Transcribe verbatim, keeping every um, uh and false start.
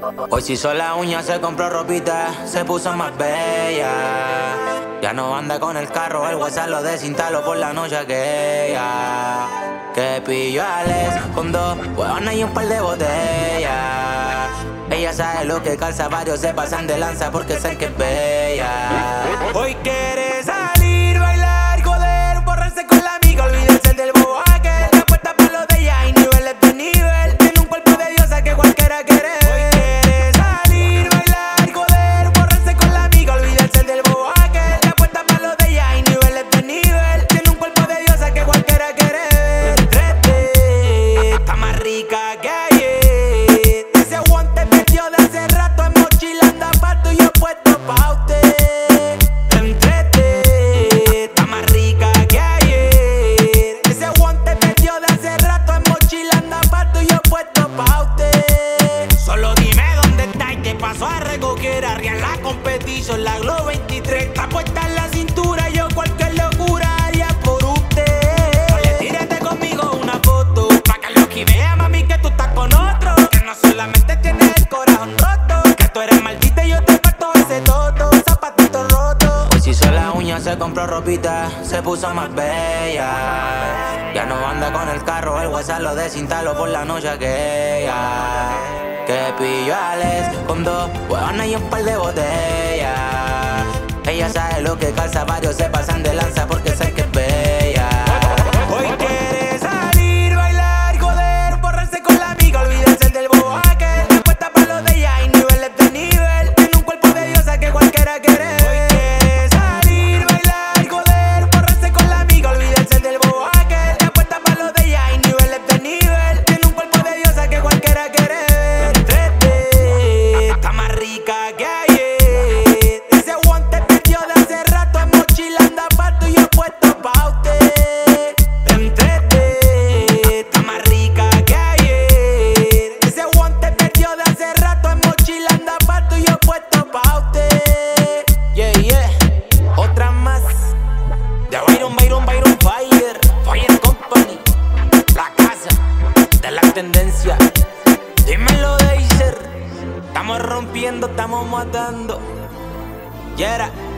Hoy se hizo la uña, se compró ropita, se puso más bella. Ya no anda con el carro, el WhatsApp lo desinstaló por la noche aquella. Que pilló a Alex con dos huevonas y un par de botellas. Ella sabe lo que calza, varios se pasan de lanza porque saben que es bella. Hoy quiere salir, bailar, joder, borrarse con la amiga, olvídense del bobo aquel. La puerta para lo de ella y niveles de nivel. Tiene un cuerpo de diosa que cualquiera quiere. Hoy quiere salir, bailar, joder, borrarse con la amiga, olvídense del bobo aquel. La puerta para lo de ella y niveles de nivel. Tiene un cuerpo de diosa que cualquiera quiere. Trete, está más rica que ayer. Ese guante perdió de hace rato, en mochila anda pa' tuyo puesto pa' usted. Entrete, está más rica que ayer. Ese guante perdió de hace rato, en mochila anda pa' tuyo puesto pa' usted. Solo dime dónde está y te paso a recoger. Arriba en la competición, la Globo veintitrés. Está puesta en la cintura, yo cualquier locura haría por usted. Oye, tírate conmigo una foto, pa' que Loki vea, mami, que tú estás con otro. Que no solamente tienes el corazón roto, que tú eres maldita y yo te parto ese toto. Zapatito roto. Hoy se hizo la uña, se compró ropita, se puso más bella. Ya no anda con el carro, el WhatsApp lo desinstaló por la noche aquella. Que pilló a Alex con dos huevonas y un par de botellas. Ella sabe lo que calza, varios se pasan de lanza porque saben que es bella. Hoy quiere salir, bailar, joder, borrarse con la amiga, olvídense del bobo aquel. La puesta para lo de ella y niveles de nivel. Tiene un cuerpo de diosa que cualquiera quiere. Hoy quiere salir, bailar, joder, borrarse con la amiga, olvídense del bobo aquel. La puesta para lo de ella y niveles de nivel. Tiene un cuerpo de diosa que cualquiera quiere. Trete, está más rica que ayer. Ese guante perdió de hace rato, en mochila anda pa' tuyo puesto pa' usted. Entrete, está más rica que ayer. Ese guante perdió de hace rato, en mochila anda pa' tuyo puesto pa' usted. Yeah, yeah, otra más. De Byron, Byron, Byron Fire, Fire Company, la casa de la tendencia. Dímelo, Deiser. Estamos rompiendo, estamos matando. Yera.